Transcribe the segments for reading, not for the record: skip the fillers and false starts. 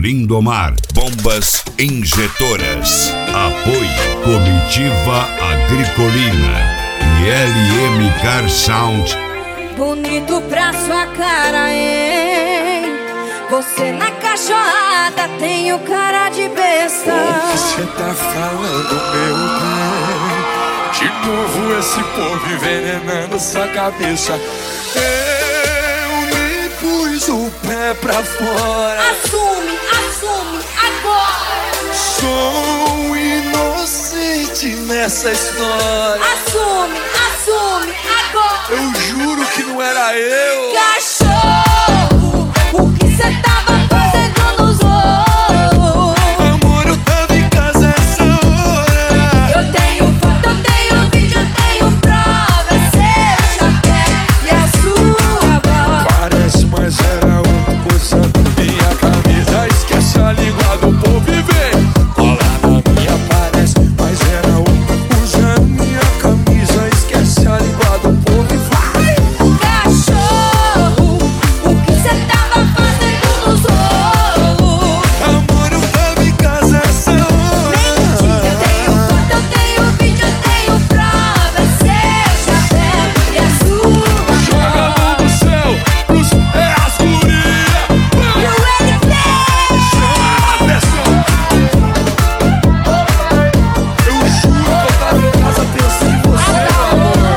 Lindomar Bombas Injetoras. Apoio Comitiva Agricolina e LM Car Sound. Bonito pra sua cara, hein? Você na cachorrada tem o cara de besta. O que cê tá falando, meu bem? De novo esse povo envenenando sua cabeça. Eu nem pus o pé pra fora. Assume, assume, agora. Sou inocente nessa história. Assume, assume, agora. Eu juro que não era eu. Cachorro, o que cê tava fazendo nos olhos? Amor, eu tava em casa essa hora. Eu tenho foto, eu tenho vídeo, eu tenho prova. Seu chapéu e a sua voz. Parece, mas era um usando minha camisa. Esquece a língua do povo e vem. Cola na minha, parece, mas era um usando minha camisa. Esquece a língua do povo e vai. Cachorro, o que cê tava fazendo nos olhos? Amor, eu tava em casa essa hora. Mentira, eu tenho foto, eu tenho vídeo, eu tenho prova. Seu chapéu e a sua Joga a mão voz. no céu, pros é as gurias. E o LP. Atenção! Eu juro que eu tava em casa pensando em você, meu amor.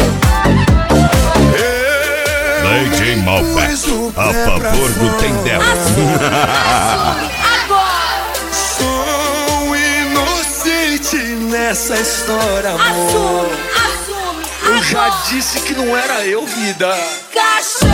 DJ Malbec, a favor do Tendel. Assume agora. Sou inocente nessa história, amor. Assume, assume Eu já agora. disse que não era eu, vida. Cachorro.